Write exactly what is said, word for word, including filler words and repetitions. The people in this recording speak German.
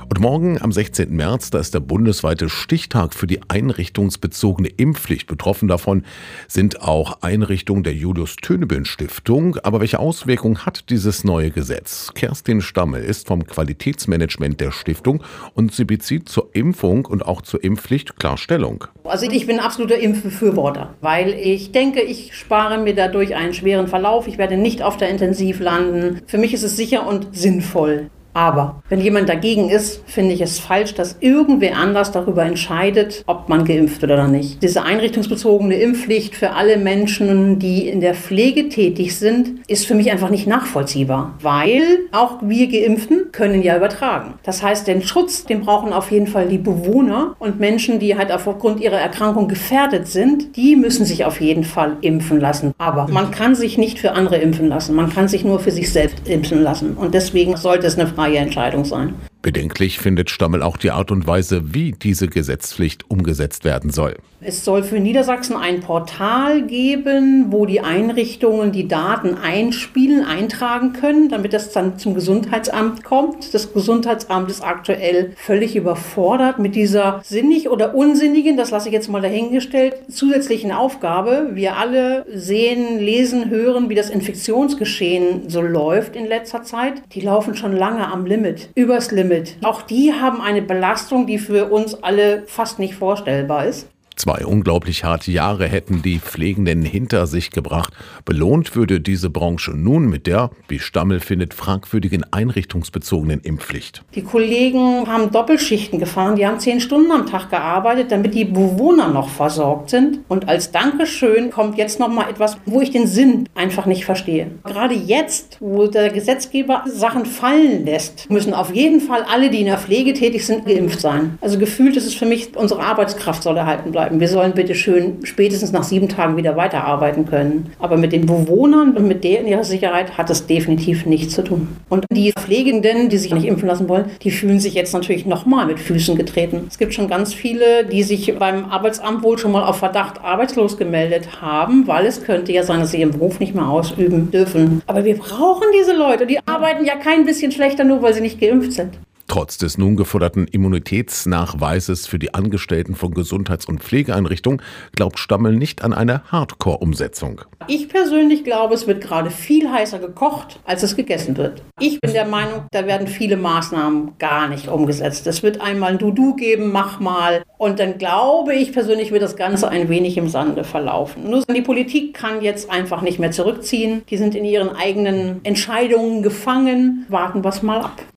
Und morgen am sechzehnten März, da ist der bundesweite Stichtag für die einrichtungsbezogene Impfpflicht. Betroffen davon sind auch Einrichtungen der Julius-Tönebill-Stiftung. Aber welche Auswirkungen hat dieses neue Gesetz? Kerstin Stammel ist vom Qualitätsmanagement der Stiftung und sie bezieht zur Impfung und auch zur Impfpflicht klar Stellung. Also ich bin absoluter Impfbefürworter, weil ich denke, ich spare mir dadurch einen schweren Verlauf. Ich werde nicht auf der Intensiv landen. Für mich ist es sicher und sinnvoll. Aber wenn jemand dagegen ist, finde ich es falsch, dass irgendwer anders darüber entscheidet, ob man geimpft wird oder nicht. Diese einrichtungsbezogene Impfpflicht für alle Menschen, die in der Pflege tätig sind, ist für mich einfach nicht nachvollziehbar. Weil auch wir Geimpften können ja übertragen. Das heißt, den Schutz, den brauchen auf jeden Fall die Bewohner und Menschen, die halt aufgrund ihrer Erkrankung gefährdet sind, die müssen sich auf jeden Fall impfen lassen. Aber man kann sich nicht für andere impfen lassen. Man kann sich nur für sich selbst impfen lassen. Und deswegen sollte es eine freie Entscheidung sein. Bedenklich findet Stammel auch die Art und Weise, wie diese Gesetzespflicht umgesetzt werden soll. Es soll für Niedersachsen ein Portal geben, wo die Einrichtungen die Daten einspielen, eintragen können, damit das dann zum Gesundheitsamt kommt. Das Gesundheitsamt ist aktuell völlig überfordert mit dieser sinnig oder unsinnigen, das lasse ich jetzt mal dahingestellt, zusätzlichen Aufgabe. Wir alle sehen, lesen, hören, wie das Infektionsgeschehen so läuft in letzter Zeit. Die laufen schon lange am Limit, übers Limit. Auch die haben eine Belastung, die für uns alle fast nicht vorstellbar ist. Zwei unglaublich harte Jahre hätten die Pflegenden hinter sich gebracht. Belohnt würde diese Branche nun mit der, wie Stammel findet, fragwürdigen einrichtungsbezogenen Impfpflicht. Die Kollegen haben Doppelschichten gefahren, die haben zehn Stunden am Tag gearbeitet, damit die Bewohner noch versorgt sind. Und als Dankeschön kommt jetzt noch mal etwas, wo ich den Sinn einfach nicht verstehe. Gerade jetzt, wo der Gesetzgeber Sachen fallen lässt, müssen auf jeden Fall alle, die in der Pflege tätig sind, geimpft sein. Also gefühlt ist es für mich, unsere Arbeitskraft soll erhalten bleiben. Wir sollen bitte schön spätestens nach sieben Tagen wieder weiterarbeiten können. Aber mit den Bewohnern und mit deren ihrer Sicherheit hat es definitiv nichts zu tun. Und die Pflegenden, die sich nicht impfen lassen wollen, die fühlen sich jetzt natürlich nochmal mit Füßen getreten. Es gibt schon ganz viele, die sich beim Arbeitsamt wohl schon mal auf Verdacht arbeitslos gemeldet haben, weil es könnte ja sein, dass sie ihren Beruf nicht mehr ausüben dürfen. Aber wir brauchen diese Leute. Die arbeiten ja kein bisschen schlechter, nur weil sie nicht geimpft sind. Trotz des nun geforderten Immunitätsnachweises für die Angestellten von Gesundheits- und Pflegeeinrichtungen glaubt Stammel nicht an eine Hardcore-Umsetzung. Ich persönlich glaube, es wird gerade viel heißer gekocht, als es gegessen wird. Ich bin der Meinung, da werden viele Maßnahmen gar nicht umgesetzt. Es wird einmal ein Du-Du geben, mach mal. Und dann glaube ich persönlich, wird das Ganze ein wenig im Sande verlaufen. Nur die Politik kann jetzt einfach nicht mehr zurückziehen. Die sind in ihren eigenen Entscheidungen gefangen. Warten wir es mal ab.